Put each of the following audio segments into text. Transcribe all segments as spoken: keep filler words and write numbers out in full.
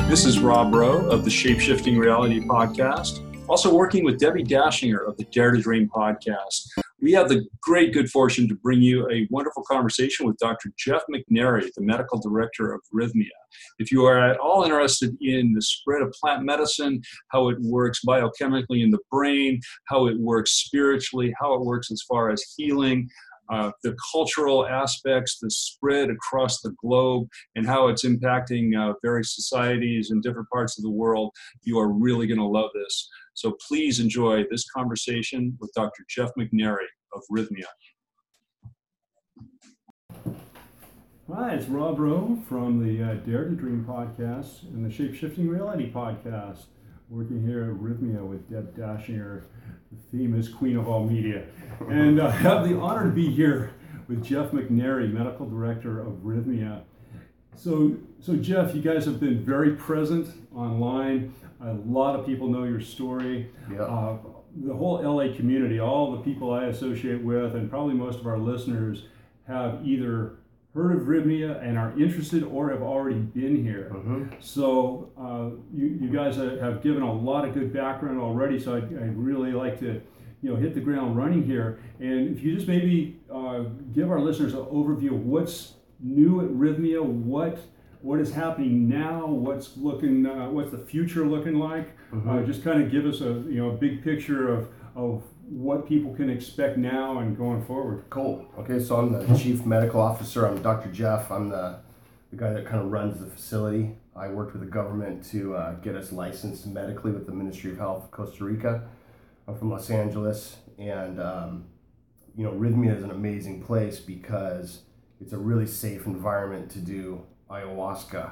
This is Rob Rowe of the Shape-Shifting Reality Podcast, also working with Debbie Dashinger of the Dare to Dream Podcast. We have the great good fortune to bring you a wonderful conversation with Doctor Jeff McNary, the Medical Director of Rhythmia. If you are at all interested in the spread of plant medicine, how it works biochemically in the brain, how it works spiritually, how it works as far as healing, Uh, the cultural aspects, the spread across the globe, and how it's impacting uh, various societies in different parts of the world, you are really going to love this. So please enjoy this conversation with Doctor Jeff McNary of Rhythmia. Hi, it's Rob Rowe from the uh, Dare to Dream podcast and the Shape-Shifting Reality podcast, working here at Rhythmia with Deb Dashinger. The theme is Queen of All Media. And uh, I have the honor to be here with Jeff McNary, Medical Director of Rhythmia. So, so Jeff, you guys have been very present online. A lot of people know your story. Yeah. Uh, the whole L A community, all the people I associate with, and probably most of our listeners have either heard of Rhythmia and are interested or have already been here. Mm-hmm. So uh, you, you guys have given a lot of good background already, so I'd, I'd really like to you know, hit the ground running here. And if you just maybe uh, give our listeners an overview of what's new at Rhythmia, what what is happening now, what's looking, uh, what's the future looking like. Mm-hmm. Uh, just kind of give us a you know a big picture of of what people can expect now and going forward. Cool. Okay, so I'm the Chief Medical Officer. I'm Doctor Jeff. I'm the, the guy that kind of runs the facility. I worked with the government to uh, get us licensed medically with the Ministry of Health of Costa Rica. I'm from Los Angeles, and um, you know, Rhythmia is an amazing place because it's a really safe environment to do ayahuasca.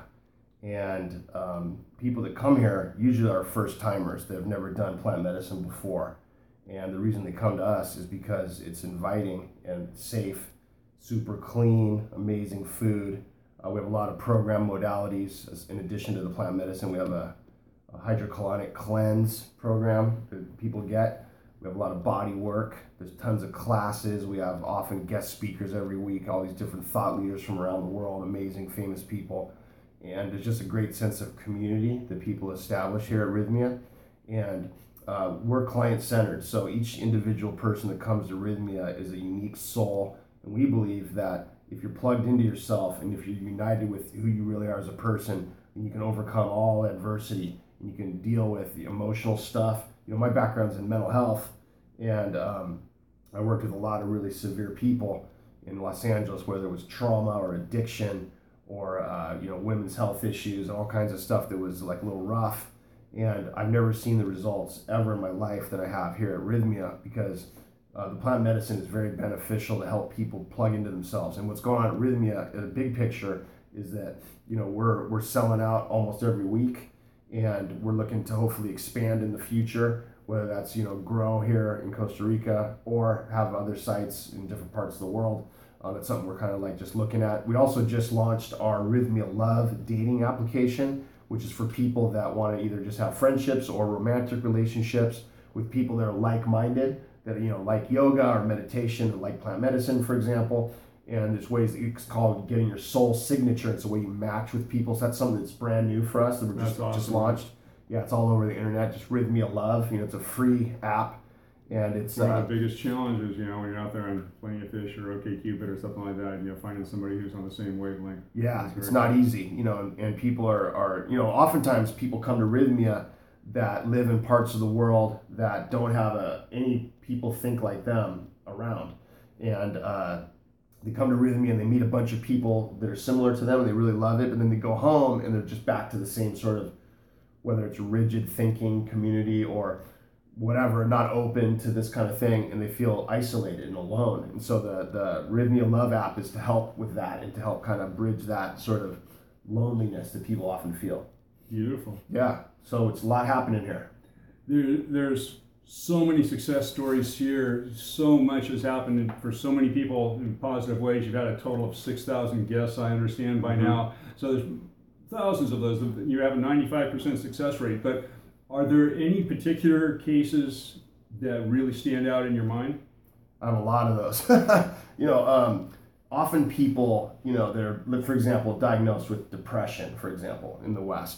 And um, people that come here usually are first timers that have never done plant medicine before. And the reason they come to us is because it's inviting and safe, super clean, amazing food. Uh, we have a lot of program modalities. As, in addition to the plant medicine, we have a, a hydrocolonic cleanse program that people get. We have a lot of body work. There's tons of classes. We have often guest speakers every week, all these different thought leaders from around the world, amazing, famous people. And there's just a great sense of community that people establish here at Rhythmia. And Uh, we're client-centered, so each individual person that comes to Rhythmia is a unique soul, and we believe that if you're plugged into yourself and if you're united with who you really are as a person, then you can overcome all adversity and you can deal with the emotional stuff. You know, my background's in mental health, and um, I worked with a lot of really severe people in Los Angeles, whether it was trauma or addiction or uh, you know, women's health issues and all kinds of stuff that was like a little rough. And I've never seen the results ever in my life that I have here at Rhythmia because uh, the plant medicine is very beneficial to help people plug into themselves. And what's going on at Rhythmia, in the big picture, is that you know we're we're selling out almost every week, and we're looking to hopefully expand in the future, whether that's you know grow here in Costa Rica or have other sites in different parts of the world. Uh, that's something we're kind of like just looking at. We also just launched our Rhythmia Love dating application, which is for people that want to either just have friendships or romantic relationships with people that are like-minded, that you know like yoga or meditation, or like plant medicine, for example. And there's ways that it's called getting your soul signature. It's a way you match with people. So that's something that's brand new for us that we're just, awesome. just launched. Yeah, it's all over the internet. Just Rhythmia Love. You know, it's a free app, and it's one uh, of the biggest challenges, you know, when you're out there on Plenty of Fish or OkCupid or something like that, you know, finding somebody who's on the same wavelength. Yeah, it's not easy, you know, and, and people are, are, you know, oftentimes people come to Rhythmia that live in parts of the world that don't have a, any people think like them around. And uh, they come to Rhythmia and they meet a bunch of people that are similar to them and they really love it, but then they go home and they're just back to the same sort of, whether it's rigid thinking community or whatever, not open to this kind of thing, and they feel isolated and alone. And so the, the Rhythmia Love app is to help with that and to help kind of bridge that sort of loneliness that people often feel. Beautiful. Yeah, so it's a lot happening here. There, there's so many success stories here. So much has happened for so many people in positive ways. You've had a total of six thousand guests, I understand, by mm-hmm. now. So there's thousands of those. You have a ninety-five percent success rate, but are there any particular cases that really stand out in your mind? I have a lot of those. you know, um, often people, you know, they're, for example, diagnosed with depression, for example, in the West.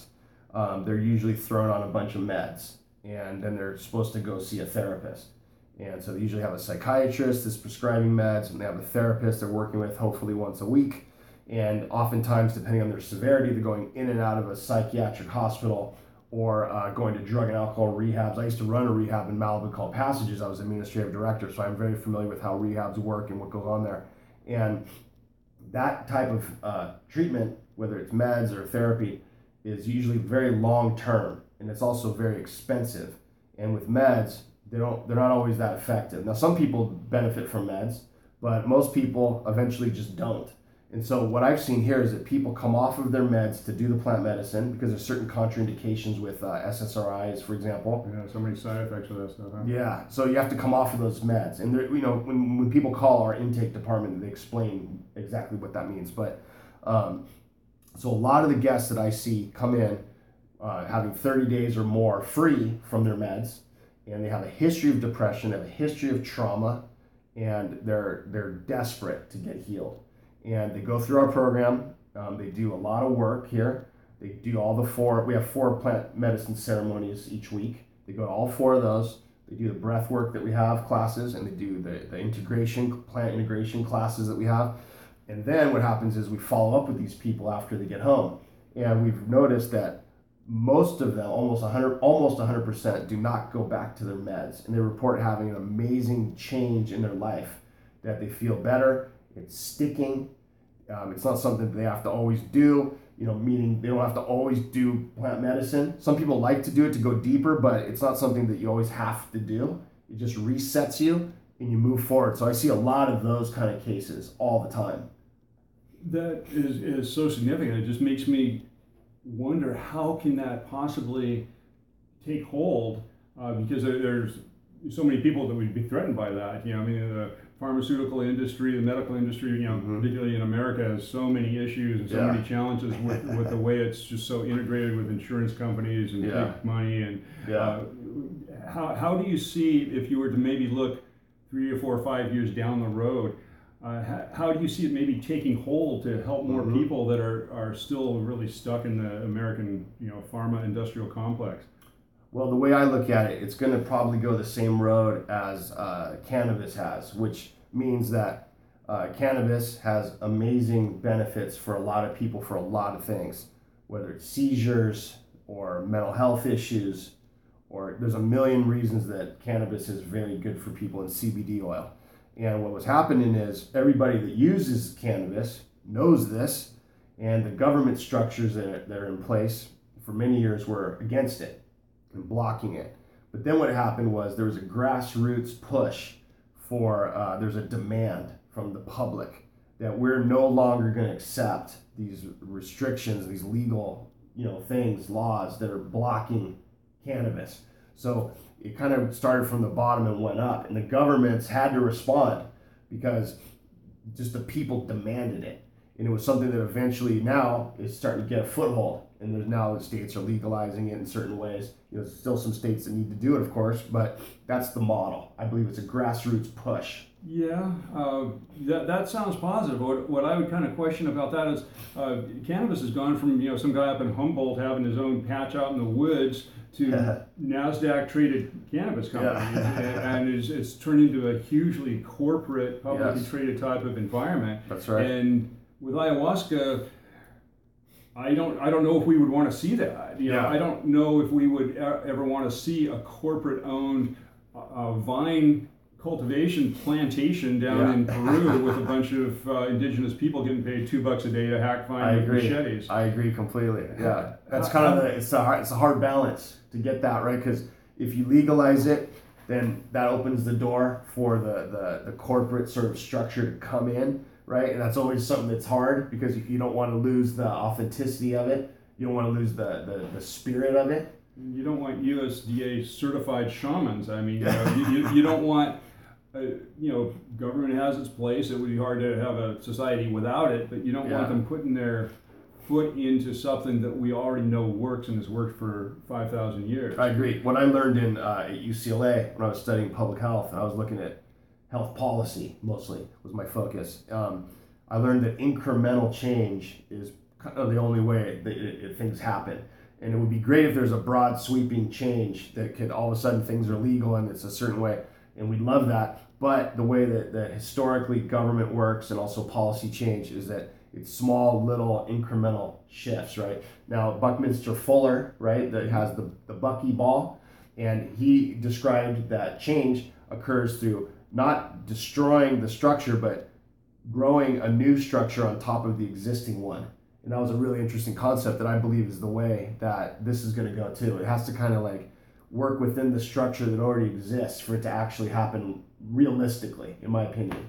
um, they're usually thrown on a bunch of meds, and then they're supposed to go see a therapist. And so they usually have a psychiatrist that's prescribing meds, and they have a therapist they're working with hopefully once a week. And oftentimes, depending on their severity, they're going in and out of a psychiatric hospital or uh, going to drug and alcohol rehabs. I used to run a rehab in Malibu called Passages. I was administrative director, so I'm very familiar with how rehabs work and what goes on there. And that type of uh, treatment, whether it's meds or therapy, is usually very long-term, and it's also very expensive. And with meds, they don't, they're not always that effective. Now, some people benefit from meds, but most people eventually just don't. And so what I've seen here is that people come off of their meds to do the plant medicine because there's certain contraindications with uh, S S R Is, for example. Yeah, so many side effects of that stuff, huh? Yeah, so you have to come off of those meds. And, you know, when, when people call our intake department, they explain exactly what that means. But um, so a lot of the guests that I see come in uh, having thirty days or more free from their meds, and they have a history of depression, they have a history of trauma, and they're they're desperate to get healed. And they go through our program. Um, they do a lot of work here. They do all the four, we have four plant medicine ceremonies each week. They go to all four of those. They do the breath work that we have classes, and they do the, the integration, plant integration classes that we have. And then what happens is we follow up with these people after they get home. And we've noticed that most of them, almost one hundred, almost one hundred percent, do not go back to their meds. And they report having an amazing change in their life, that they feel better, it's sticking, um, it's not something that they have to always do, you know, meaning they don't have to always do plant medicine. Some people like to do it to go deeper, but it's not something that you always have to do. It just resets you and you move forward. So I see a lot of those kind of cases all the time. That is, is so significant. It just makes me wonder, how can that possibly take hold? Uh, because there, there's so many people that would be threatened by that. You know, I mean, the pharmaceutical industry, the medical industry, you know, mm-hmm. particularly in America, has so many issues and so yeah. many challenges with, with the way it's just so integrated with insurance companies and yeah. big money. And yeah. uh, how how do you see, if you were to maybe look three or four or five years down the road, Uh, how, how do you see it maybe taking hold to help more mm-hmm. people that are, are still really stuck in the American, you know, pharma industrial complex? Well, the way I look at it, it's going to probably go the same road as uh, cannabis has, which means that uh, cannabis has amazing benefits for a lot of people for a lot of things, whether it's seizures or mental health issues, or there's a million reasons that cannabis is very good for people, in C B D oil. And what was happening is everybody that uses cannabis knows this, and the government structures that are, that are in place for many years were against it and blocking it. But then what happened was there was a grassroots push for, uh, there's a demand from the public that we're no longer going to accept these restrictions, these legal, you know, things, laws that are blocking cannabis. So it kind of started from the bottom and went up, and the governments had to respond because just the people demanded it. And it was something that eventually now is starting to get a foothold, and there's now the states are legalizing it in certain ways. You know, there's still some states that need to do it, of course, but that's the model. I believe it's a grassroots push. Yeah, uh, that, that sounds positive. What, what I would kind of question about that is uh, cannabis has gone from, you know, some guy up in Humboldt having his own patch out in the woods to NASDAQ-traded cannabis company, yeah. and it's, it's turned into a hugely corporate, publicly yes. traded type of environment. That's right. And with ayahuasca, I don't, I don't know if we would want to see that. You know, yeah. I don't know if we would ever want to see a corporate-owned uh, vine cultivation plantation down yeah. in Peru with a bunch of uh, indigenous people getting paid two bucks a day to hack vine with machetes. I agree completely. Yeah, that's kind of the it's a hard, it's a hard balance to get that right, because if you legalize it, then that opens the door for the, the the corporate sort of structure to come in, right? And that's always something that's hard because you, you don't want to lose the authenticity of it. You don't want to lose the, the, the spirit of it. You don't want U S D A certified shamans. I mean, you know, you, you, you don't want. Uh, you know, government has its place. It would be hard to have a society without it, but you don't yeah. want them putting their foot into something that we already know works and has worked for five thousand years. I agree. What I learned in uh, at U C L A when I was studying public health, and I was looking at health policy mostly was my focus. Um, I learned that incremental change is kind of the only way that it, it, things happen. And it would be great if there's a broad sweeping change that could all of a sudden things are legal and it's a certain way. And we'd love that. But the way that, that historically government works and also policy change is that it's small, little, incremental shifts, right? Now, Buckminster Fuller, right, that has the, the buckyball, and he described that change occurs through not destroying the structure, but growing a new structure on top of the existing one. And that was a really interesting concept that I believe is the way that this is going to go too. It has to kind of like work within the structure that already exists for it to actually happen realistically, in my opinion.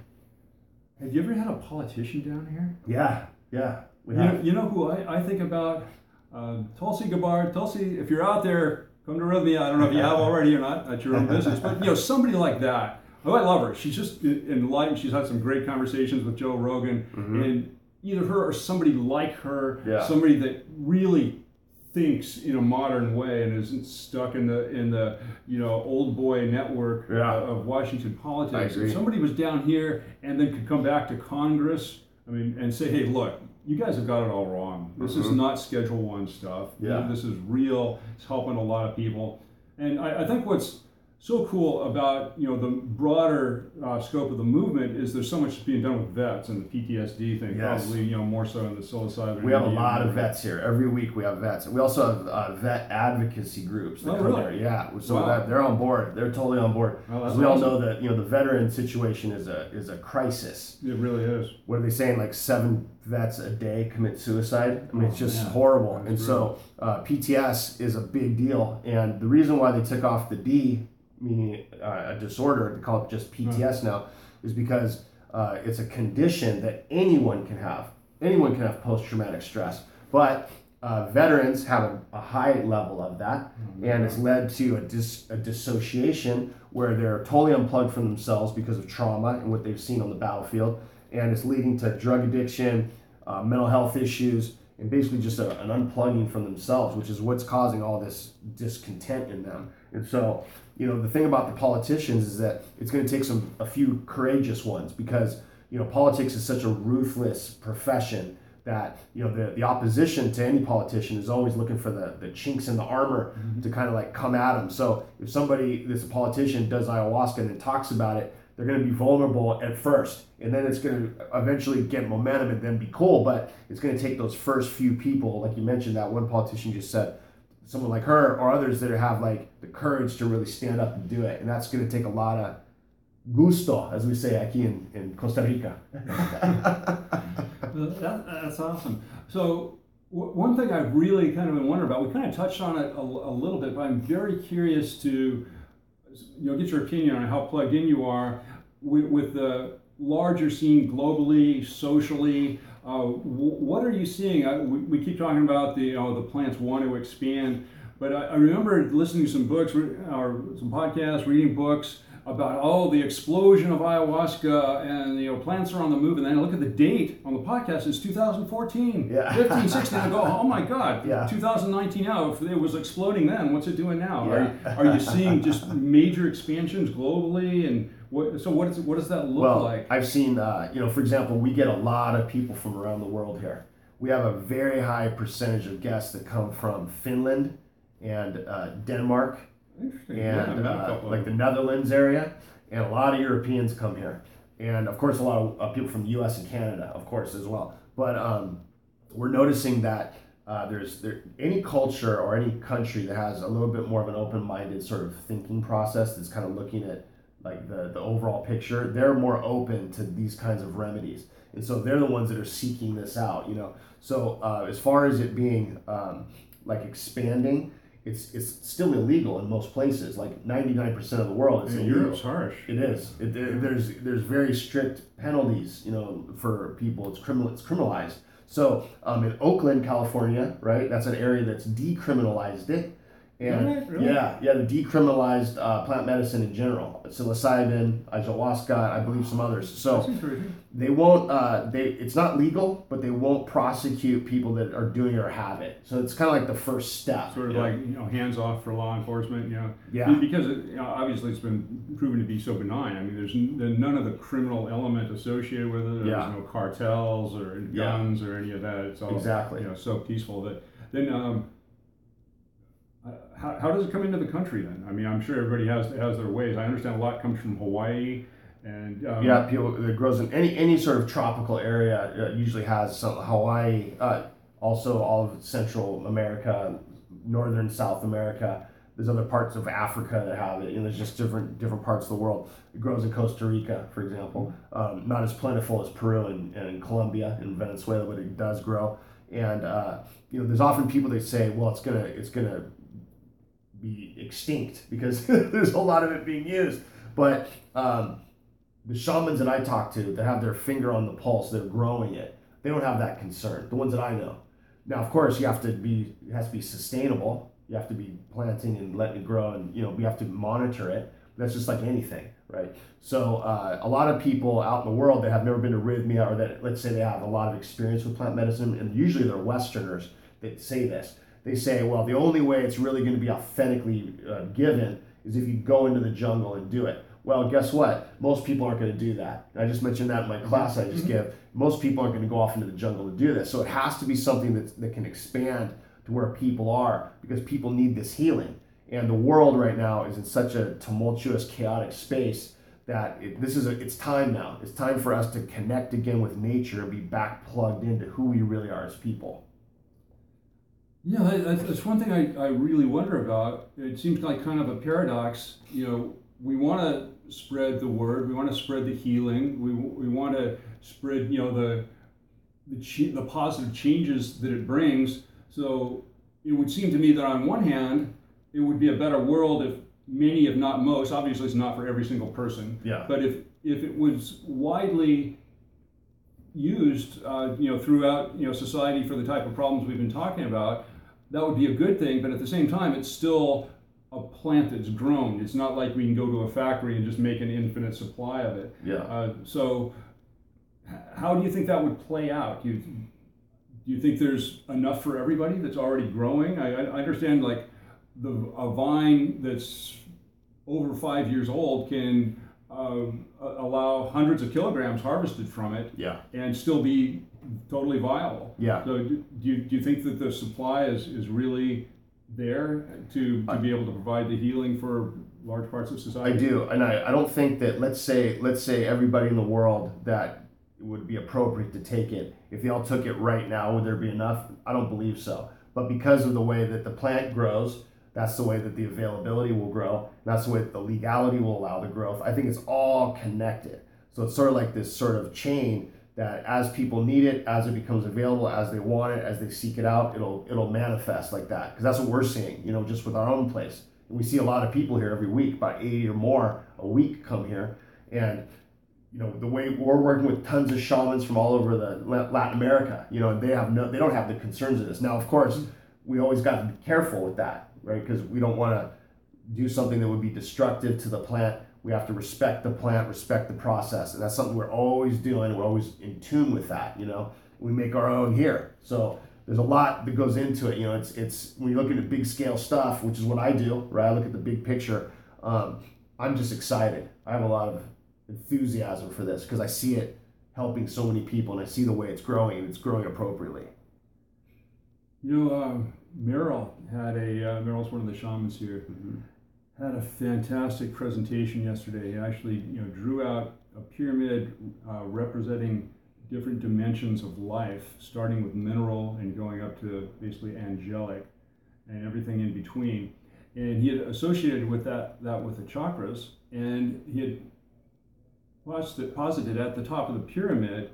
Have you ever had a politician down here? Yeah, yeah. We You have. know, you know who I, I think about? Uh, Tulsi Gabbard. Tulsi, if you're out there, come to Rhythmia. I don't know if you have already or not. That's your own business. But, you know, somebody like that. Oh, I love her. She's just enlightened. She's had some great conversations with Joe Rogan. Mm-hmm. And either her or somebody like her, Yeah. somebody that really thinks in a modern way and isn't stuck in the in the you know old boy network Yeah. of Washington politics. I agree. If somebody was down here and then could come back to Congress, I mean, and say, hey, look, you guys have got it all wrong. This is Mhm. not Schedule One stuff. Yeah. This is real. It's helping a lot of people. And I, I think what's so cool about you know the broader uh, scope of the movement is there's so much being done with vets and the P T S D thing. Yes. Probably you know more so in the psilocybin. We have a Indian lot of movement. vets here. Every week we have vets. We also have uh, vet advocacy groups that Oh, come really? there. Yeah, so Wow. that, they're on board. They're totally on board. Oh, that's we all awesome. know that you know the veteran situation is a is a crisis. It really is. What are they saying? Like seven vets a day commit suicide. I mean, it's Oh, just man. horrible. That's And so uh, P T S is a big deal. And the reason why they took off the D, meaning uh, a disorder, they call it just P T S now, is because uh, it's a condition that anyone can have. Anyone can have post-traumatic stress, but uh, veterans have a, a high level of that, and it's led to a, dis, a dissociation where they're totally unplugged from themselves because of trauma and what they've seen on the battlefield, and it's leading to drug addiction, uh, mental health issues, and basically just a, an unplugging from themselves, which is what's causing all this discontent in them. And so, you know, the thing about the politicians is that it's going to take some a few courageous ones, because you know politics is such a ruthless profession that you know the, the opposition to any politician is always looking for the, the chinks in the armor Mm-hmm. to kind of like come at them. So if somebody that's a politician does ayahuasca and then talks about it, they're going to be vulnerable at first, and then it's going to eventually get momentum and then be cool. But it's going to take those first few people, like you mentioned, that one politician just said, someone like her or others that have like the courage to really stand up and do it. And that's going to take a lot of gusto, as we say aquí in, in Costa Rica. That, that's awesome. So w- one thing I've really kind of been wondering about, we kind of touched on it a, a little bit, but I'm very curious to you know get your opinion on how plugged in you are with, with the larger scene globally, socially. Uh, w- what are you seeing? I, we, we keep talking about the you know the plants want to expand, but I, I remember listening to some books re- or some podcasts, reading books about oh the explosion of ayahuasca and you know plants are on the move, and then I look at the date on the podcast, it's two thousand fourteen, Yeah. fifteen, sixteen. I go, oh my God, Yeah. two thousand nineteen now. If it was exploding then, what's it doing now? Yeah. Are, you, are you seeing just major expansions globally, and what? So what is what does that look Well, like? I've seen, uh, you know, for example, we get a lot of people from around the world here. We have a very high percentage of guests that come from Finland and uh, Denmark Interesting. Yeah, I've and met a uh, couple of like the them. Netherlands area, and a lot of Europeans come here, and of course a lot of uh, people from the U S and Canada, of course, as well. But um, we're noticing that uh, there's there, any culture or any country that has a little bit more of an open-minded sort of thinking process that's kind of looking at like the, the overall picture, they're more open to these kinds of remedies, and so they're the ones that are seeking this out. You know, so uh, as far as it being um, like expanding. It's, it's still illegal in most places. Like ninety-nine percent of the world, it's Yeah, illegal. Europe's harsh. It is. It, it- there's there's very strict penalties, you know, for people. It's criminal. It's criminalized. So um, in Oakland, California, right? That's an area that's decriminalized it, and Really? Really? yeah, yeah, they decriminalized uh, plant medicine in general. Psilocybin, ayahuasca, I believe some others. So That's encouraging. they won't. Uh, they it's not legal, but they won't prosecute people that are doing it or have it. So it's kind of like the first step. Sort of you know? like you know hands off for law enforcement. You know, Yeah. because it, you know, obviously it's been proven to be so benign. I mean, there's n- there's none of the criminal element associated with it. There's Yeah. no cartels or Yeah. guns or any of that. It's all Exactly. you know so peaceful that then. Um, how, how does it come into the country then? I mean, I'm sure everybody has has their ways. I understand a lot comes from Hawaii, and um, yeah, people it grows in any any sort of tropical area. Uh, usually has some Hawaii, uh, also all of Central America, northern South America. There's other parts of Africa that have it, and there's just different different parts of the world. It grows in Costa Rica, for example. Um, not as plentiful as Peru and, and Colombia and Venezuela, but it does grow. And uh, you know, there's often people that say, well, it's gonna it's gonna be extinct because there's a lot of it being used. But um, the shamans that I talk to that have their finger on the pulse, they're growing it. They don't have that concern. The ones that I know. Now, of course, you have to be it has to be sustainable. You have to be planting and letting it grow, and you know we have to monitor it. That's just like anything, right? So uh, a lot of people out in the world that have never been to Rhythmia, or that let's say they have a lot of experience with plant medicine, and usually they're Westerners that say this. They say, well, the only way it's really going to be authentically uh, given is if you go into the jungle and do it. Well, guess what? Most people aren't going to do that. I just mentioned that in my class I just gave. Most people aren't going to go off into the jungle to do this. So it has to be something that that can expand to where people are, because people need this healing. And the world right now is in such a tumultuous, chaotic space that it, this is a, it's time now. It's time for us to connect again with nature and be back plugged into who we really are as people. Yeah, that, that's one thing I, I really wonder about. It seems like kind of a paradox. You know, we want to spread the word, we want to spread the healing, we we want to spread, you know, the the, ch- the positive changes that it brings. So it would seem to me that on one hand, it would be a better world if many, if not most, obviously it's not for every single person, Yeah. but if if it was widely used, uh, you know, throughout, you know, society for the type of problems we've been talking about, that would be a good thing. But at the same time, it's still a plant that's grown. It's not like we can go to a factory and just make an infinite supply of it. Yeah. Uh, so h- how do you think that would play out? Do you, do you think there's enough for everybody that's already growing? I, I understand, like, the a vine that's over five years old can uh, allow hundreds of kilograms harvested from it, Yeah. and still be totally viable. Yeah. So do you, do you think that the supply is, is really there to, to be able to provide the healing for large parts of I society? do, and I, I don't think that let's say let's say everybody in the world that it would be appropriate to take it, if they all took it right now, would there be enough? I don't believe so. But because of the way that the plant grows, that's the way that the availability will grow. That's the way that the legality will allow the growth. I think it's all connected. So it's sort of like this sort of chain that as people need it, as it becomes available, as they want it, as they seek it out, it'll it'll manifest like that. Because that's what we're seeing, you know, just with our own place. And we see a lot of people here every week, about eighty or more a week come here. And you know, the way we're working with tons of shamans from all over the Latin America, you know, and they have no, they don't have the concerns of this. Now, of course, we always got to be careful with that, right? Because we don't want to do something that would be destructive to the plant. We have to respect the plant, respect the process, and that's something we're always doing. We're always in tune with that, you know. We make our own here, so there's a lot that goes into it. You know, it's it's when you look at big scale stuff, which is what I do, right? I look at the big picture. Um, I'm just excited. I have a lot of enthusiasm for this because I see it helping so many people, and I see the way it's growing, and it's growing appropriately. You know, um, Merrill had a, uh, Merrill's one of the shamans here, mm-hmm. had a fantastic presentation yesterday. He actually, you know, drew out a pyramid uh, representing different dimensions of life, starting with mineral and going up to basically angelic and everything in between. And he had associated with that, that with the chakras, and he had posited, posited at the top of the pyramid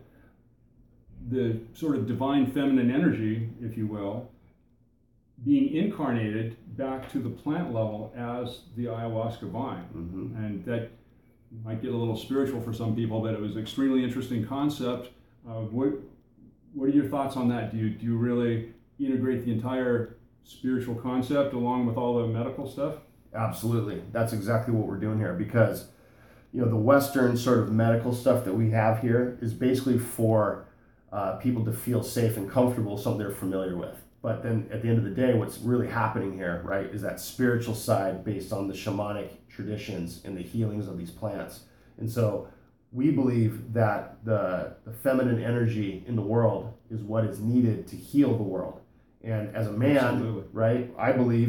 the sort of divine feminine energy, if you will, being incarnated back to the plant level as the ayahuasca vine. Mm-hmm. And that might get a little spiritual for some people, but it was an extremely interesting concept. Uh, what what are your thoughts on that? Do you do you really integrate the entire spiritual concept along with all the medical stuff? Absolutely. That's exactly what we're doing here, because you know the Western sort of medical stuff that we have here is basically for uh, people to feel safe and comfortable, something they're familiar with. But then at the end of the day, what's really happening here, right, is that spiritual side based on the shamanic traditions and the healings of these plants. And so we believe that the, the feminine energy in the world is what is needed to heal the world. And as a man, Absolutely. right, I believe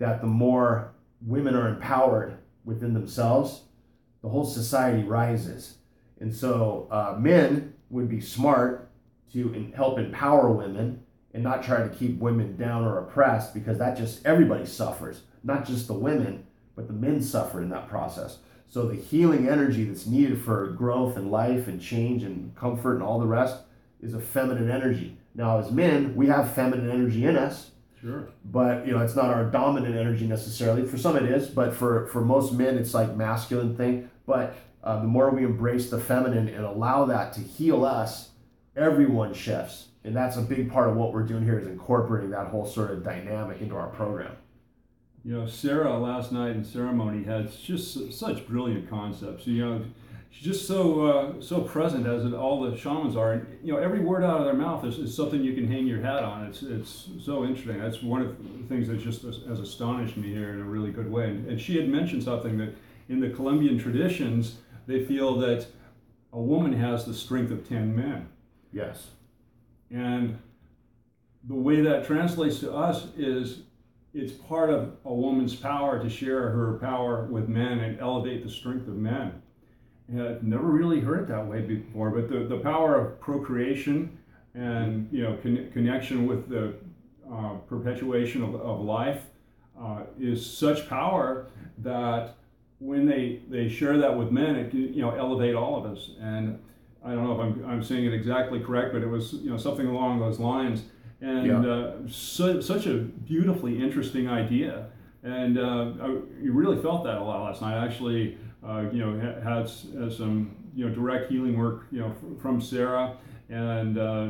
that the more women are empowered within themselves, the whole society rises. And so uh, men would be smart to in, help empower women and not try to keep women down or oppressed, because that just, everybody suffers, not just the women, but the men suffer in that process. So the healing energy that's needed for growth and life and change and comfort and all the rest is a feminine energy. Now as men, we have feminine energy in us. Sure. But you know, it's not our dominant energy necessarily. For some it is, but for, for most men it's like masculine thing. But uh, the more we embrace the feminine and allow that to heal us, everyone shifts. And that's a big part of what we're doing here, is incorporating that whole sort of dynamic into our program. You know, Sarah last night in ceremony had just such brilliant concepts. You know, she's just so uh, so present, as it, all the shamans are. And, you know, every word out of their mouth is, is something you can hang your hat on. It's it's so interesting. That's one of the things that just has astonished me here in a really good way. And, and she had mentioned something that in the Colombian traditions, they feel that a woman has the strength of ten men. Yes. And the way that translates to us is it's part of a woman's power to share her power with men and elevate the strength of men. And I've never really heard it that way before, but the, the power of procreation and, you know, con- connection with the uh, perpetuation of, of life uh, is such power that when they, they share that with men, it can, you know, elevate all of us. And I don't know if I'm, I'm saying it exactly correct, but it was, you know, something along those lines. And Yeah. uh, so, such a beautifully interesting idea. And uh, I, you really felt that a lot last night. I actually, uh, you know, ha- had s- uh, some, you know, direct healing work, you know, f- from Sarah. And uh,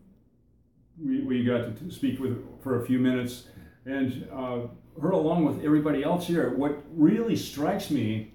we, we got to t- speak with for a few minutes. And uh, her, along with everybody else here, what really strikes me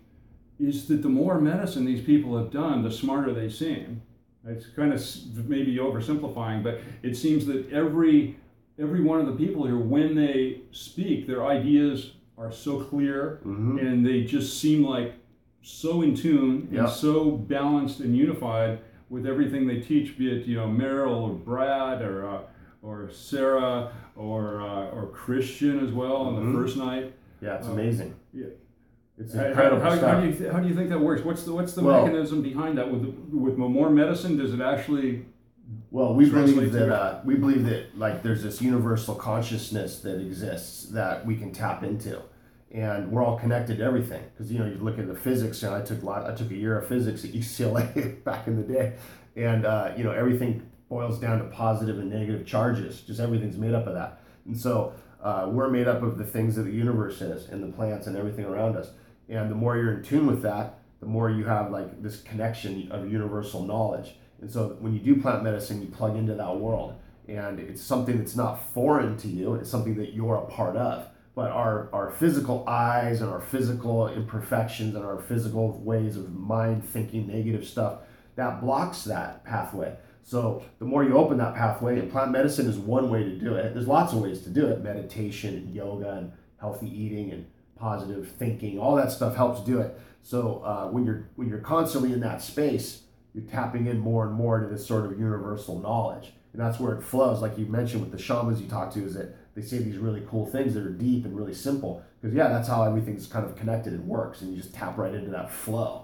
is that the more medicine these people have done, the smarter they seem. It's kind of maybe oversimplifying, but it seems that every every one of the people here, when they speak, their ideas are so clear, Mm-hmm. and they just seem like so in tune and Yep. so balanced and unified with everything they teach, be it, you know, Meryl or Brad or uh, or Sarah or uh, or Christian as well on Mhm. the first night. Yeah, it's Uh, amazing. yeah. It's How, incredible how, stuff. how, do you th- how do you think that works? What's the what's the Well- mechanism behind that? With the, with more medicine, does it actually? Well, we Translate believe to that it. uh, we believe that like there's this universal consciousness that exists that we can tap into, and we're all connected to everything. Because you know, you look at the physics. And I took a lot. I took a year of physics at U C L A back in the day, and uh, you know, everything boils down to positive and negative charges. Just everything's made up of that, and so uh, we're made up of the things that the universe is, and the plants and everything around us. And the more you're in tune with that, the more you have like this connection of universal knowledge. And so when you do plant medicine, you plug into that world, and it's something that's not foreign to you. It's something that you're a part of. But our, our physical eyes and our physical imperfections and our physical ways of mind thinking negative stuff, that blocks that pathway. So the more you open that pathway, and plant medicine is one way to do it. There's lots of ways to do it. Meditation and yoga and healthy eating and positive thinking, all that stuff helps do it. So uh, when you're when you're constantly in that space, you're tapping in more and more into this sort of universal knowledge, and that's where it flows. Like you mentioned with the shamans you talk to, is that they say these really cool things that are deep and really simple. Because yeah, that's how everything's kind of connected and works, and you just tap right into that flow.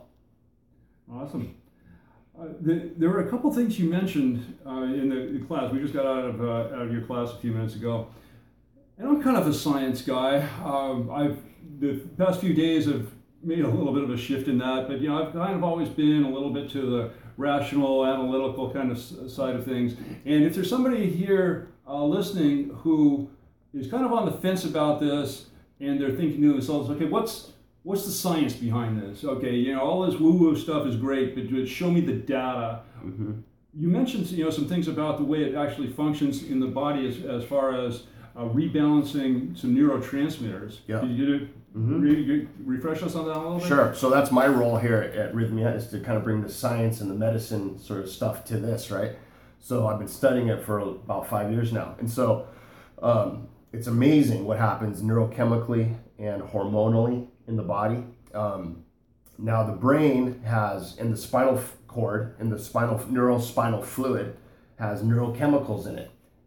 Awesome. Uh, the, there were a couple things you mentioned uh, in the, the class. We just got out of uh, out of your class a few minutes ago, and I'm kind of a science guy. Um, I've the past few days have made a little bit of a shift in that, but you know, I've kind of always been a little bit to the rational, analytical kind of s- side of things. And if there's somebody here uh, listening who is kind of on the fence about this, and they're thinking to themselves, okay, what's what's the science behind this? Okay, you know, all this woo-woo stuff is great, but just show me the data. Mm-hmm. You mentioned, you know, some things about the way it actually functions in the body as, as far as uh, rebalancing some neurotransmitters. Yeah. Could you Mm-hmm. re- re- refresh us on that a little bit? Sure. So that's my role here at Rhythmia, is to kind of bring the science and the medicine sort of stuff to this, right? So I've been studying it for about five years now. And so um, it's amazing what happens neurochemically and hormonally in the body. Um, now the brain has, and the spinal cord, and the spinal neurospinal fluid has neurochemicals in it.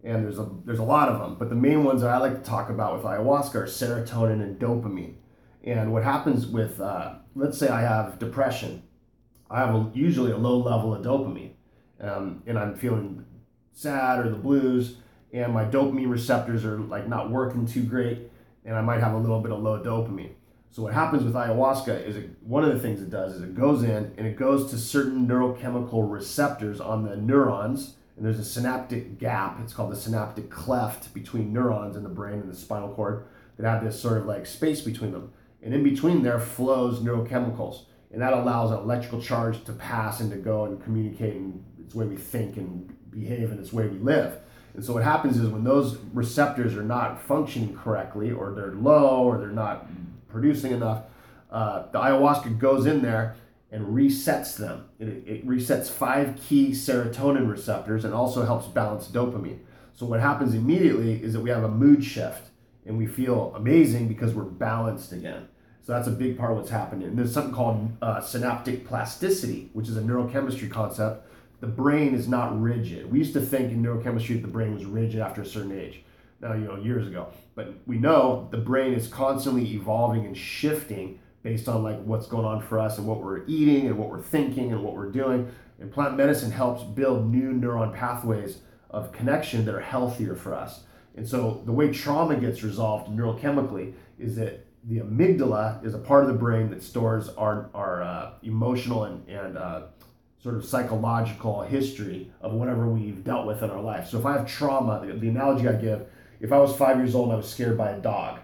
and there's a there's a lot of them. But the main ones that I like to talk about with ayahuasca are serotonin and dopamine. And what happens with, uh, let's say I have depression, I have a, usually a low level of dopamine, um, and I'm feeling sad or the blues, and my dopamine receptors are like not working too great, and I might have a little bit of low dopamine. So what happens with ayahuasca is it, one of the things it does is it goes in and it goes to certain neurochemical receptors on the neurons, and there's a synaptic gap, it's called the synaptic cleft between neurons in the brain and the spinal cord that have this sort of like space between them. And in between there flows neurochemicals, and that allows an electrical charge to pass and to go and communicate, and it's the way we think and behave and it's the way we live. And so what happens is when those receptors are not functioning correctly, or they're low, or they're not producing enough, uh, the ayahuasca goes in there and resets them. It, it resets five key serotonin receptors and also helps balance dopamine. So what happens immediately is that we have a mood shift, and we feel amazing because we're balanced again. So that's a big part of what's happening. And there's something called uh, synaptic plasticity, which is a neurochemistry concept. The brain is not rigid. We used to think in neurochemistry that the brain was rigid after a certain age, now, you know, years ago. But we know the brain is constantly evolving and shifting based on like what's going on for us and what we're eating and what we're thinking and what we're doing. And plant medicine helps build new neuron pathways of connection that are healthier for us. And so the way trauma gets resolved neurochemically is that the amygdala is a part of the brain that stores our, our uh, emotional and, and uh, sort of psychological history of whatever we've dealt with in our life. So if I have trauma, the, the analogy I give, if I was five years old and I was scared by a dog,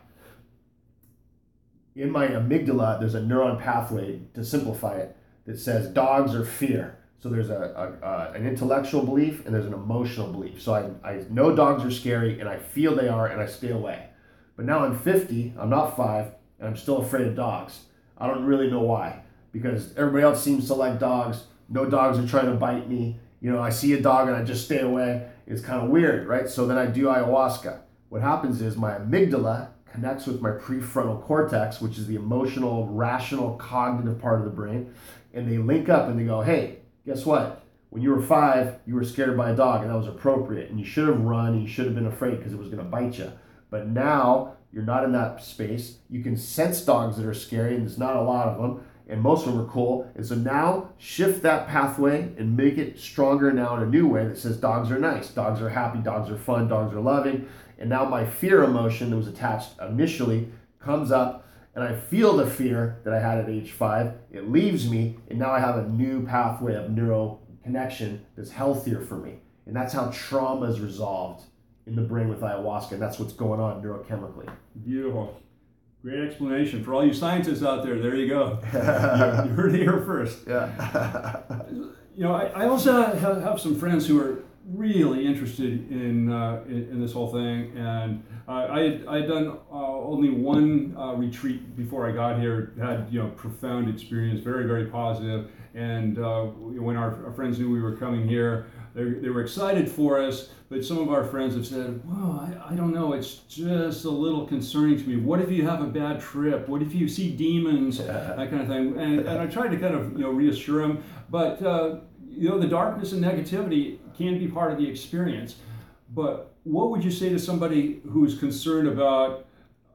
in my amygdala, there's a neuron pathway, to simplify it, that says dogs are fear. So there's a, a, a an intellectual belief and there's an emotional belief. So I, I know dogs are scary and I feel they are and I stay away. But now I'm fifty, I'm not five, and I'm still afraid of dogs. I don't really know why, because everybody else seems to like dogs. No dogs are trying to bite me. You know, I see a dog and I just stay away. It's kind of weird, right? So then I do ayahuasca. What happens is my amygdala connects with my prefrontal cortex, which is the emotional, rational, cognitive part of the brain, and they link up and they go, hey, guess what? When you were five, you were scared by a dog, and that was appropriate, and you should have run, and you should have been afraid because it was going to bite you. But now you're not in that space. You can sense dogs that are scary, and there's not a lot of them, and most of them are cool. And so now shift that pathway and make it stronger now in a new way that says dogs are nice, dogs are happy, dogs are fun, dogs are loving. And now my fear emotion that was attached initially comes up, and I feel the fear that I had at age five. It leaves me, and now I have a new pathway of neuro connection that's healthier for me. And that's how trauma is resolved in the brain with ayahuasca, and that's what's going on neurochemically. Beautiful. Great explanation. For all you scientists out there, there you go. you, you heard it here first. Yeah. You know, I, I also have, have some friends who are really interested in uh, in, in this whole thing, and uh, I had I had done uh, only one uh, retreat before I got here. Had you know profound experience, very very positive, and uh, when our, our friends knew we were coming here, they they were excited for us. But some of our friends have said, "Well, I, I don't know. It's just a little concerning to me. What if you have a bad trip? What if you see demons? That kind of thing." And and I tried to kind of you know reassure them, but uh, you know the darkness and negativity can be part of the experience. But what would you say to somebody who's concerned about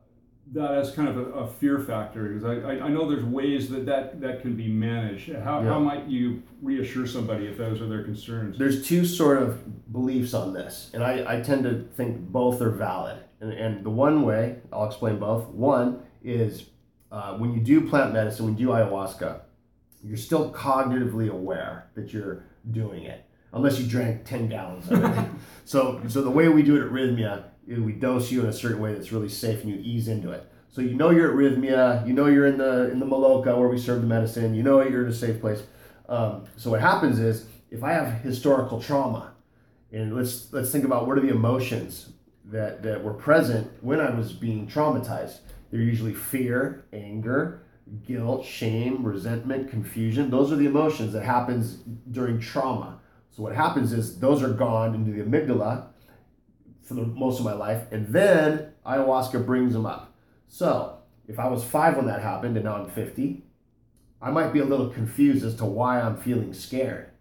that as kind of a, a fear factor? Because I, I know there's ways that that, that can be managed. How, Yeah. how might you reassure somebody if those are their concerns? There's two sort of beliefs on this, and I, I tend to think both are valid. And, and the one way, I'll explain both. One is uh, when you do plant medicine, when you do ayahuasca, you're still cognitively aware that you're doing it, unless you drank ten gallons of it. so, so the way we do it at Rhythmia is we dose you in a certain way that's really safe and you ease into it. So you know you're at Rhythmia, you know you're in the in the Maloka where we serve the medicine, you know you're in a safe place. Um, so what happens is, if I have historical trauma, and let's let's think about what are the emotions that, that were present when I was being traumatized. They're usually fear, anger, guilt, shame, resentment, confusion. Those are the emotions that happens during trauma. So what happens is those are gone into the amygdala for the most of my life, and then ayahuasca brings them up. So if I was five when that happened and now I'm fifty, I might be a little confused as to why I'm feeling scared.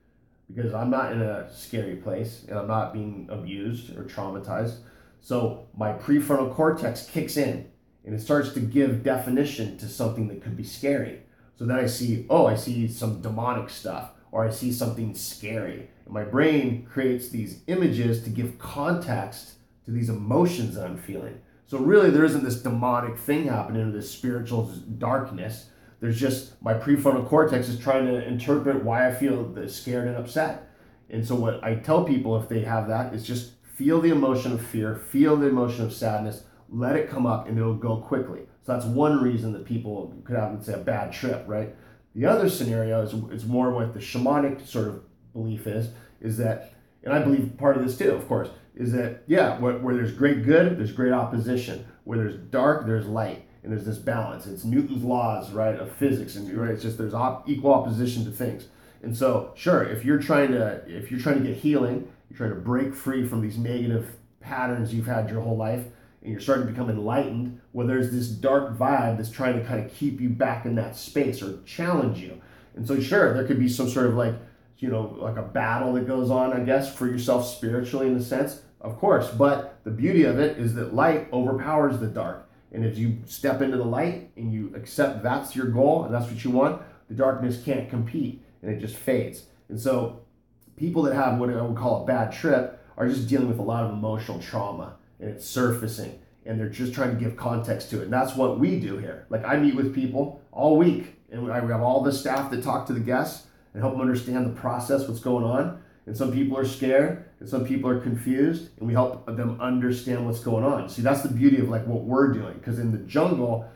because I'm not in a scary place and I'm not being abused or traumatized. So my prefrontal cortex kicks in and it starts to give definition to something that could be scary. So then I see, oh, I see some demonic stuff, or I see something scary. And my brain creates these images to give context to these emotions that I'm feeling. So really there isn't this demonic thing happening or this spiritual darkness. There's just my prefrontal cortex is trying to interpret why I feel scared and upset. And so what I tell people if they have that is just feel the emotion of fear, feel the emotion of sadness, let it come up and it'll go quickly. So that's one reason that people could have, let's say, a bad trip, right? The other scenario is, is more what the shamanic sort of belief is, is that, and I believe part of this too, of course, is that, yeah, where, where there's great good, there's great opposition. Where there's dark, there's light. And there's this balance. It's Newton's laws, right, of physics, and right, it's just there's op- equal opposition to things. And so, sure, if you're trying to if you're trying to get healing, you're trying to break free from these negative patterns you've had your whole life, and you're starting to become enlightened, well, there's this dark vibe that's trying to kind of keep you back in that space or challenge you. And so, sure, there could be some sort of like, you know, like a battle that goes on, I guess, for yourself spiritually in a sense, of course. But the beauty of it is that light overpowers the dark. And if you step into the light and you accept that's your goal and that's what you want, the darkness can't compete and it just fades. And so people that have what I would call a bad trip are just dealing with a lot of emotional trauma and it's surfacing and they're just trying to give context to it. And that's what we do here. Like I meet with people all week and I have all the staff that talk to the guests and help them understand the process, what's going on. And some people are scared and some people are confused and we help them understand what's going on. See, that's the beauty of like what we're doing, because in the jungle,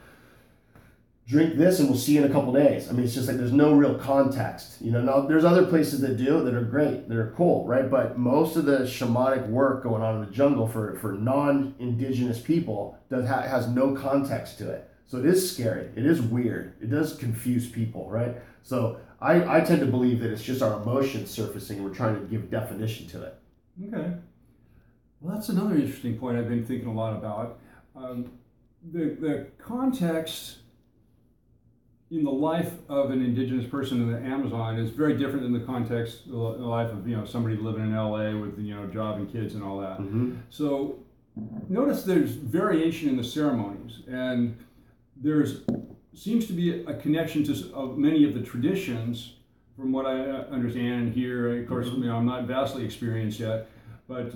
drink this and we'll see you in a couple days. I mean, it's just like there's no real context. You know, now there's other places that do that are great, that are cool, right? But most of the shamanic work going on in the jungle for, for non-indigenous people does ha- has no context to it. So it is scary. It is weird. It does confuse people, right? So I, I tend to believe that it's just our emotions surfacing and we're trying to give definition to it. Okay. Well, that's another interesting point I've been thinking a lot about. Um, the, the context in the life of an indigenous person in the Amazon is very different than the context of the life of, you know, somebody living in L A with, you know, job and kids and all that. Mm-hmm. So notice there's variation in the ceremonies, and there's seems to be a connection to uh, many of the traditions, from what I understand and hear. Of course, you know, I'm not vastly experienced yet, but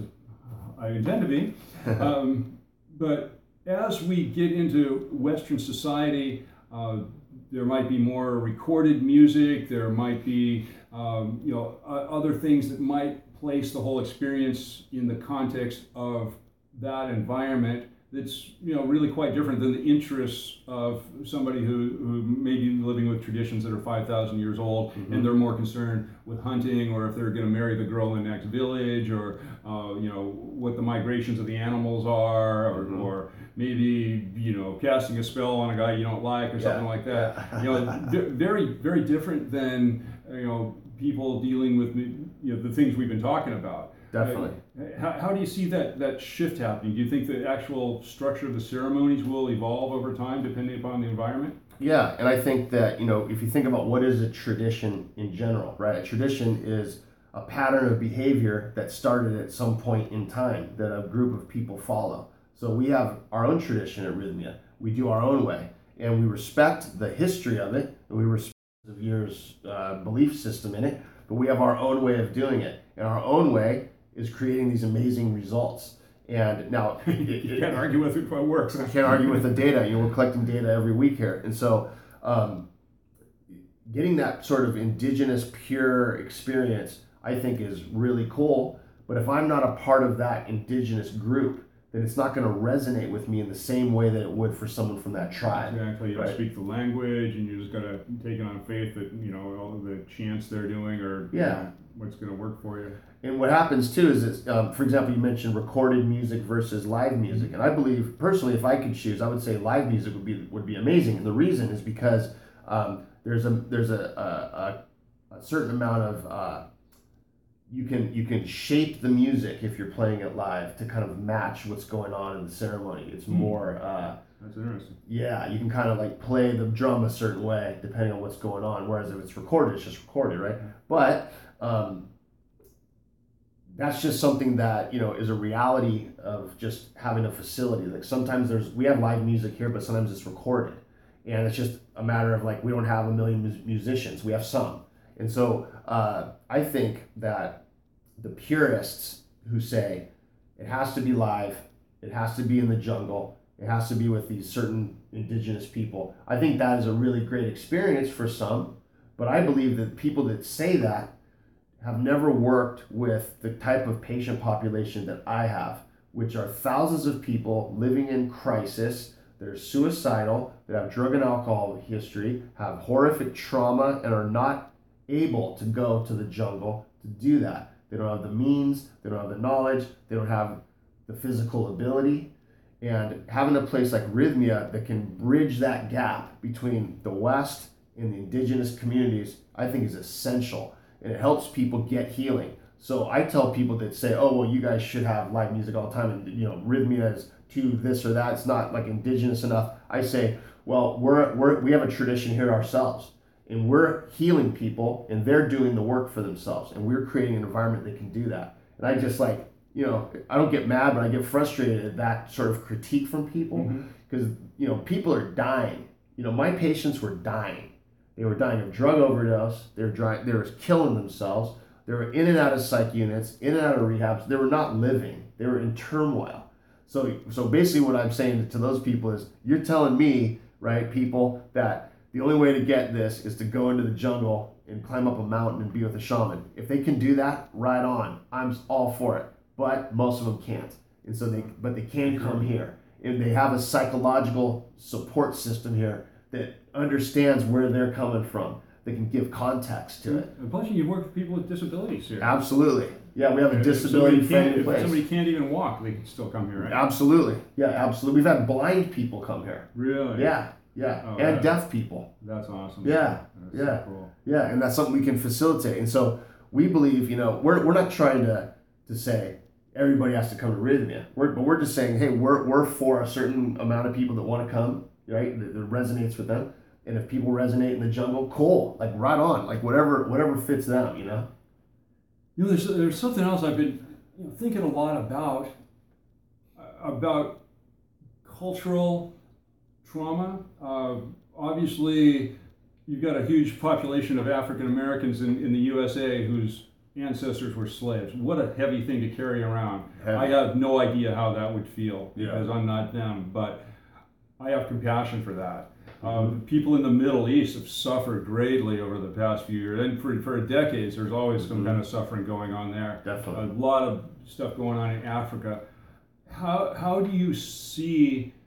I intend to be. um, but as we get into Western society, uh, there might be more recorded music. There might be, um, you know, uh, other things that might place the whole experience in the context of that environment. That's, you know, really quite different than the interests of somebody who, who may be living with traditions that are five thousand years old, mm-hmm. and they're more concerned with hunting, or if they're going to marry the girl in the next village, or uh, you know, what the migrations of the animals are, or, mm-hmm. or maybe, you know, casting a spell on a guy you don't like, or something yeah. like that. You know, very, very different than, you know, people dealing with, you know, the things we've been talking about. Definitely. Uh, how, how do you see that, that shift happening? Do you think the actual structure of the ceremonies will evolve over time depending upon the environment? Yeah, and I think that, you know, if you think about what is a tradition in general, right? A tradition is a pattern of behavior that started at some point in time that a group of people follow. So we have our own tradition at Rhythmia. We do our own way, and we respect the history of it, and we respect the years' uh, belief system in it, but we have our own way of doing it. And our own way is creating these amazing results. And now you can't argue with it, what works. I can't argue with the data. You know, we're collecting data every week here, and so um, getting that sort of indigenous pure experience, I think, is really cool. But if I'm not a part of that indigenous group, then it's not going to resonate with me in the same way that it would for someone from that tribe. Exactly. You don't right? speak the language, and you just got to take it on faith that, you know, all the chants they're doing are, yeah. you know, what's going to work for you. And what happens too is, that, um, for example, you mentioned recorded music versus live music, and I believe personally, if I could choose, I would say live music would be would be amazing. And the reason is because um, there's a there's a, a, a certain amount of uh, you can you can shape the music if you're playing it live to kind of match what's going on in the ceremony. It's more. Uh, That's interesting. Yeah, you can kind of like play the drum a certain way depending on what's going on. Whereas if it's recorded, it's just recorded, right? But um, that's just something that, you know, is a reality of just having a facility. Like sometimes there's, we have live music here, but sometimes it's recorded. And it's just a matter of like, we don't have a million mus- musicians, we have some. And so uh, I think that the purists who say it has to be live, it has to be in the jungle, it has to be with these certain indigenous people, I think that is a really great experience for some. But I believe that people that say that have never worked with the type of patient population that I have, which are thousands of people living in crisis. They're suicidal, that have drug and alcohol history, have horrific trauma, and are not able to go to the jungle to do that. They don't have the means, they don't have the knowledge, they don't have the physical ability. And having a place like Rhythmia that can bridge that gap between the West and the indigenous communities, I think is essential. And it helps people get healing. So I tell people that say, oh, well, you guys should have live music all the time, and you know, Rhythmia is too this or that, it's not like indigenous enough. I say, well, we're, we're we have a tradition here ourselves, and we're healing people, and they're doing the work for themselves, and we're creating an environment that can do that. And I just like, you know, I don't get mad, but I get frustrated at that sort of critique from people, because mm-hmm. you know, people are dying. You know, my patients were dying. They were dying of drug overdose. They were dry, they were killing themselves. They were in and out of psych units, in and out of rehabs. They were not living. They were in turmoil. So, so basically, what I'm saying to those people is, you're telling me, right, people, that the only way to get this is to go into the jungle and climb up a mountain and be with a shaman. If they can do that, right on. I'm all for it. But most of them can't. And so they, but they can come here, and they have a psychological support system here that understands where they're coming from. They can give context to it. And plus, you work with people with disabilities here. Absolutely. Yeah, we have a disability friendly place. If somebody can't even walk, they can still come here, right? Absolutely. Yeah, absolutely. We've had blind people come here. Really? Yeah, yeah. Oh, and that, deaf people. That's awesome. Yeah, that's yeah. So cool. Yeah, and that's something we can facilitate. And so we believe, you know, we're we're not trying to to say everybody has to come to Rhythmia. We're, but we're just saying, hey, we're we're for a certain amount of people that want to come, right? That, that resonates with them. And if people resonate in the jungle, cool, like right on, like whatever whatever fits them, you know. You know, there's there's something else I've been you know, thinking a lot about about cultural trauma. Uh, obviously, you've got a huge population of African Americans in, in the U S A whose ancestors were slaves. What a heavy thing to carry around. Heavy. I have no idea how that would feel because yeah. I'm not them, but I have compassion for that. Um, people in the Middle East have suffered greatly over the past few years, and for, for decades there's always some mm-hmm. kind of suffering going on there. Definitely. A lot of stuff going on in Africa. How how do you see,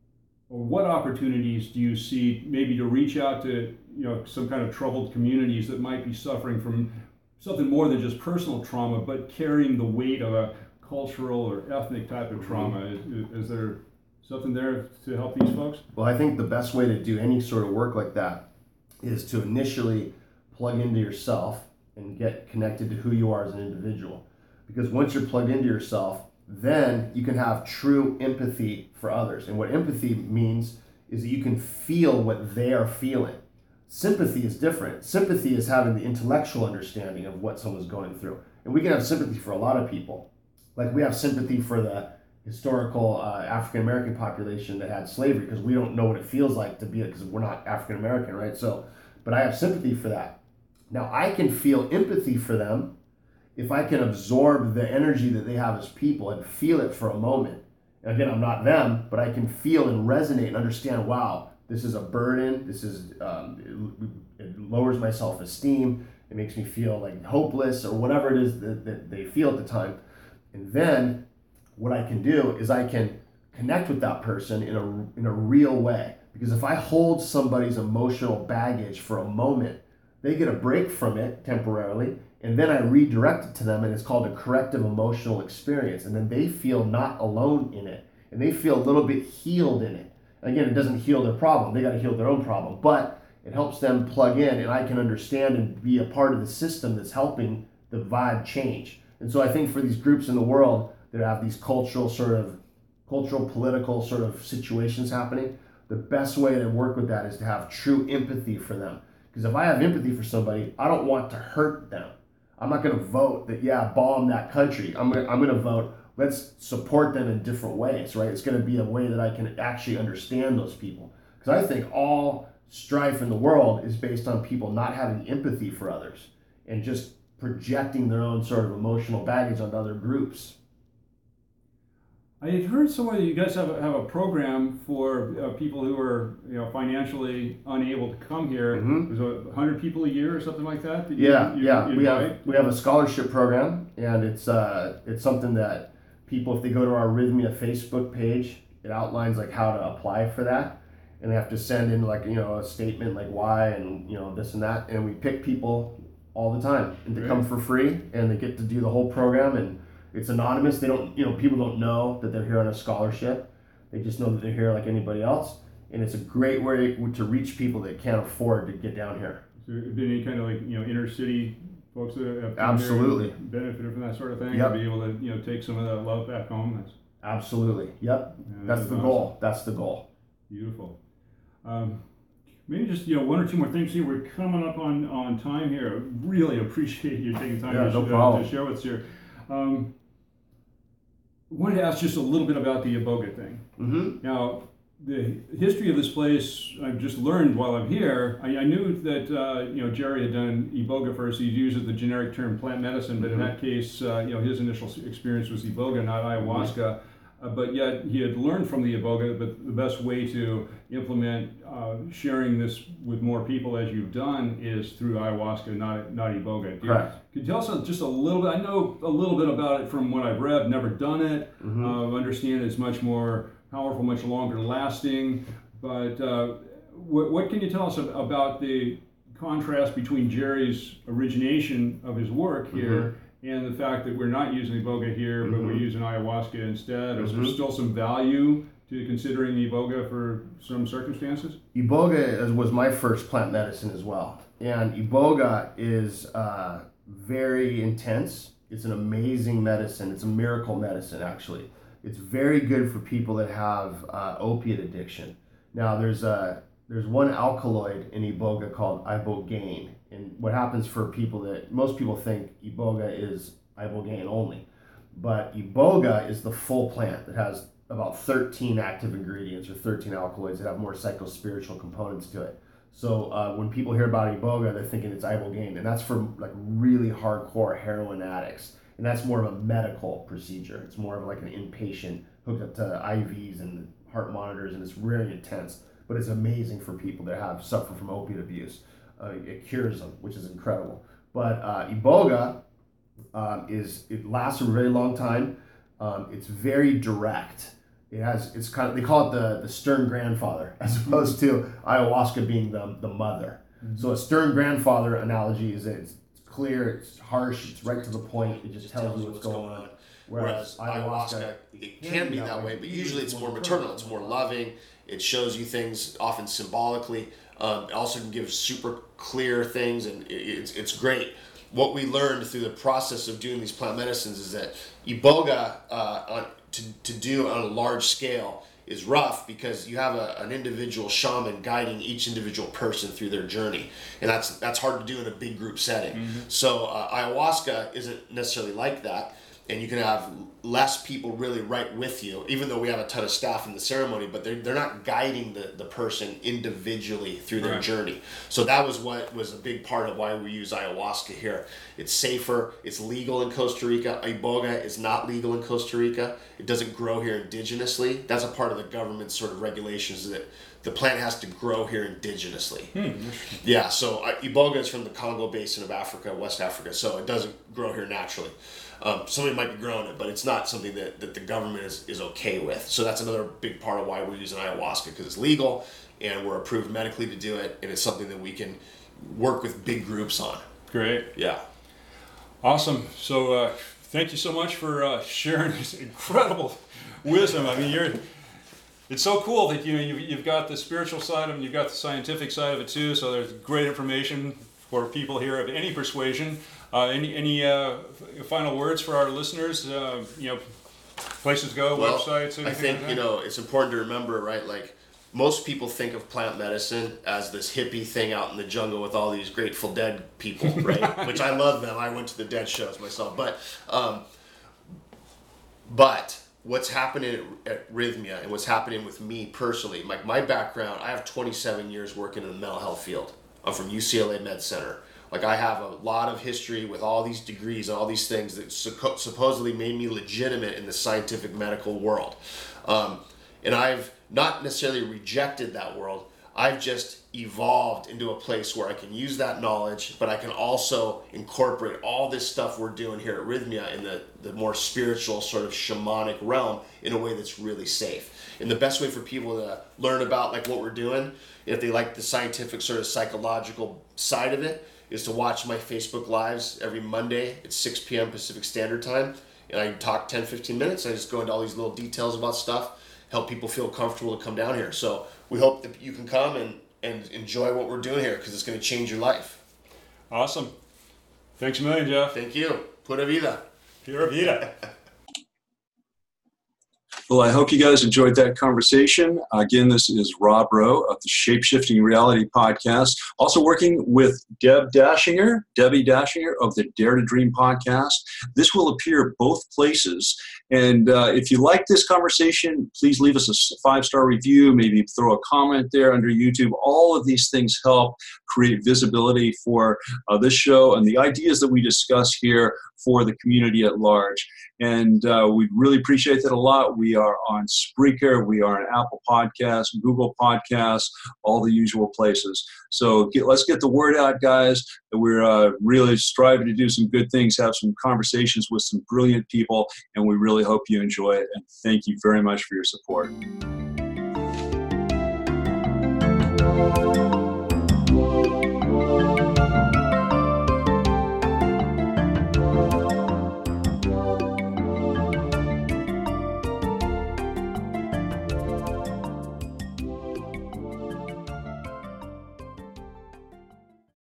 or what opportunities do you see maybe to reach out to you know some kind of troubled communities that might be suffering from something more than just personal trauma, but carrying the weight of a cultural or ethnic type of trauma? Mm-hmm. Is, is there something there to help these folks? Well, I think the best way to do any sort of work like that is to initially plug into yourself and get connected to who you are as an individual. Because once you're plugged into yourself, then you can have true empathy for others. And what empathy means is that you can feel what they are feeling. Sympathy is different. Sympathy is having the intellectual understanding of what someone's going through. And we can have sympathy for a lot of people. Like we have sympathy for the historical uh, African American population that had slavery, because we don't know what it feels like to be it, because we're not African American, right? So, but I have sympathy for that. Now I can feel empathy for them if I can absorb the energy that they have as people and feel it for a moment. And again, I'm not them, but I can feel and resonate and understand, wow, this is a burden. This is, um, it, it lowers my self-esteem. It makes me feel like hopeless or whatever it is that, that they feel at the time. And then what I can do is I can connect with that person in a in a real way. Because if I hold somebody's emotional baggage for a moment, they get a break from it temporarily, and then I redirect it to them, and it's called a corrective emotional experience. And then they feel not alone in it, and they feel a little bit healed in it. Again, it doesn't heal their problem. They got to heal their own problem, but it helps them plug in, and I can understand and be a part of the system that's helping the vibe change. And so I think for these groups in the world that have these cultural sort of, cultural, political sort of situations happening, the best way to work with that is to have true empathy for them. Because if I have empathy for somebody, I don't want to hurt them. I'm not going to vote that, yeah, bomb that country. I'm going to, I'm going to vote, let's support them in different ways, right? It's going to be a way that I can actually understand those people. Because I think all strife in the world is based on people not having empathy for others and just projecting their own sort of emotional baggage onto other groups. I had heard somewhere that you guys have a, have a program for uh, people who are, you know, financially unable to come here. Mm-hmm. There's a hundred people a year or something like that. that Yeah, you, you, yeah. you we have invite? we have a scholarship program, and it's uh it's something that people, if they go to our Rhythmia Facebook page, it outlines like how to apply for that, and they have to send in like, you know, a statement like why and, you know, this and that, and we pick people all the time and they Great. come for free and they get to do the whole program, and it's anonymous. They don't, you know, people don't know that they're here on a scholarship. They just know that they're here like anybody else, and it's a great way to reach people that can't afford to get down here. Has there been any kind of like, you know, inner city folks that have come Absolutely. here and benefited from that sort of thing? Yep. To be able to, you know, take some of that love back home? That's, Absolutely. Yep. yeah, That's is the awesome. goal. That's the goal. Beautiful. Um, maybe just, you know, one or two more things here. We're coming up on, on time here. I really appreciate you taking time Yeah, to, no sh- problem. to share with us here. Um, wanted to ask just a little bit about the Iboga thing. Mm-hmm. Now, the history of this place, I've just learned while I'm here. I, I knew that, uh, you know, Jerry had done Iboga first. He uses the generic term plant medicine, but in that case, uh, you know, his initial experience was Iboga, not ayahuasca. Uh, but yet he had learned from the Iboga, but the best way to implement uh, sharing this with more people, as you've done, is through ayahuasca, not not Iboga. Do you- Correct. Could you tell us just a little bit? I know a little bit about it from what I've read. Never done it. Mm-hmm. Uh, understand it's much more powerful, much longer lasting. But uh, what, what can you tell us ab- about the contrast between Jerry's origination of his work here and the fact that we're not using Iboga here, but we're Mhm. using ayahuasca instead? Is there Mhm. still some value to considering Iboga for some circumstances? Iboga is, was my first plant medicine as well. And Iboga is uh, very intense. It's an amazing medicine. It's a miracle medicine, actually. It's very good for people that have uh, opiate addiction. Now, there's a there's one alkaloid in Iboga called ibogaine. And what happens for people that, most people think Iboga is ibogaine only. But Iboga is the full plant that has about thirteen active ingredients or thirteen alkaloids that have more psychospiritual components to it. So uh, when people hear about Iboga, they're thinking it's ibogaine, and that's for like really hardcore heroin addicts. And that's more of a medical procedure. It's more of like an inpatient hooked up to I Vs and heart monitors, and it's really intense. But it's amazing for people that have suffered from opiate abuse. Uh, it cures them, which is incredible. But uh, Iboga um, is it lasts a really long time. Um, it's very direct. It has it's kind of, they call it the the stern grandfather as opposed to ayahuasca being the the mother. Mm-hmm. So a stern grandfather analogy is that it's clear, it's harsh, it's right to the point. It just tells you what's going on. Whereas ayahuasca, it can be that way, but usually it's more maternal, it's more loving. It shows you things often symbolically. Um, it also can give super clear things, and it, it's it's great. What we learned through the process of doing these plant medicines is that Iboga uh, on, to, to do on a large scale is rough because you have a, an individual shaman guiding each individual person through their journey, and that's that's hard to do in a big group setting. Mm-hmm. So uh, ayahuasca isn't necessarily like that, and you can have less people really right with you, even though we have a ton of staff in the ceremony, but they're, they're not guiding the, the person individually through their Right. journey. So that was what was a big part of why we use ayahuasca here. It's safer, it's legal in Costa Rica. Iboga is not legal in Costa Rica. It doesn't grow here indigenously. That's a part of the government's sort of regulations that the plant has to grow here indigenously. Hmm. Yeah, so uh, Iboga is from the Congo Basin of Africa, West Africa, so it doesn't grow here naturally. Um, somebody might be growing it, but it's not something that, that the government is, is okay with. So that's another big part of why we're using ayahuasca, because it's legal and we're approved medically to do it, and it's something that we can work with big groups on. Great. Yeah. Awesome. So uh, thank you so much for uh, sharing this incredible wisdom. I mean, you're. It's so cool that you know you've, you've got the spiritual side of it, and you've got the scientific side of it too. So there's great information for people here of any persuasion. Uh, any any uh, final words for our listeners? Uh, you know, places to go, Well, websites. I anything think, like you that? know, it's important to remember, right, like, most people think of plant medicine as this hippie thing out in the jungle with all these Grateful Dead people, right? Which I love them. I went to the Dead shows myself. But um, but what's happening at, at Rhythmia and what's happening with me personally, like my background, I have twenty-seven years working in the mental health field. I'm from U C L A Med Center. Like I have a lot of history with all these degrees and all these things that su- supposedly made me legitimate in the scientific medical world. Um, and I've not necessarily rejected that world. I've just evolved into a place where I can use that knowledge, but I can also incorporate all this stuff we're doing here at Rhythmia in the, the more spiritual sort of shamanic realm in a way that's really safe. And the best way for people to learn about like what we're doing, if they like the scientific sort of psychological side of it, is to watch my Facebook Lives every Monday at six p.m. Pacific Standard Time. And I talk ten, fifteen minutes. I just go into all these little details about stuff, help people feel comfortable to come down here. So we hope that you can come and, and enjoy what we're doing here because it's going to change your life. Awesome. Thanks a million, Jeff. Thank you. Pura vida. Pura vida. Well, I hope you guys enjoyed that conversation. Again, this is Rob Rowe of the Shape-Shifting Reality Podcast. Also working with Deb Dashinger, Debbie Dashinger of the Dare to Dream Podcast. This will appear both places. And uh, if you like this conversation, please leave us a five-star review, maybe throw a comment there under YouTube. All of these things help create visibility for uh, this show and the ideas that we discuss here for the community at large. And uh, we really appreciate that a lot. We are on Spreaker, we are on Apple Podcasts, Google Podcasts, all the usual places. So get, let's get the word out, guys. We're uh, really striving to do some good things, have some conversations with some brilliant people, and we really hope you enjoy it. And thank you very much for your support.